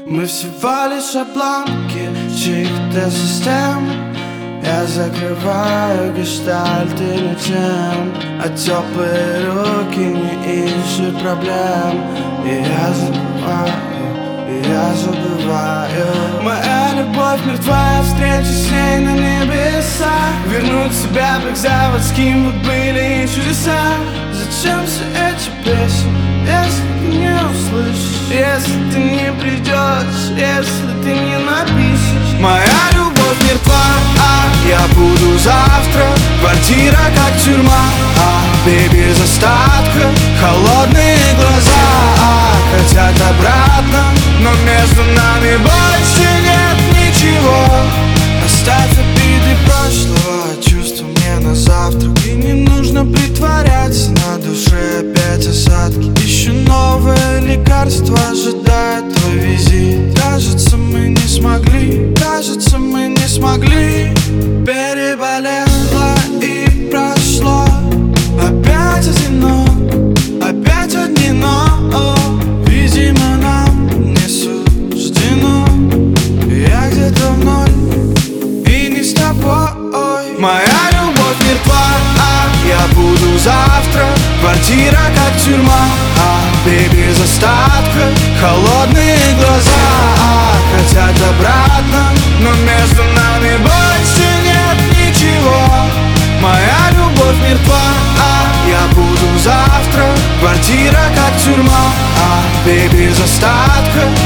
Мы всего лишь обломки чьих-то систем. Я закрываю гештальты ничем, а теплые руки не ищут проблем. И я забываю. Моя любовь мертва, встреча с ней на небесах. Вернуть себя бы к заводским, вот были чудеса. Зачем все эти песни, если ты не услышишь, если ты не придешь, если ты не напишешь? Моя любовь мертва, я буду завтра. Квартира как тюрьма, бей без остатка. Холодные глаза хотят обратно, но между нами больше нет ничего. Оставь обиды прошлого, чувства мне на завтрак. И не нужно притворяться, на душе опять осадки. Ищу новое лекарство, ожидает твой визит. Кажется, мы не смогли, кажется, мы не смогли. Переболело и прошло. Опять одинок, опять одни, но видимо нам не суждено. Я где-то в ноль и не с тобой. Моя любовь мертва, я буду завтра. Квартира как тюрьма, бей без остатка. Холодные глаза хотят обратно, но между нами больше нет ничего. Моя любовь мертва, я буду завтра. Квартира как тюрьма, бей без остатка.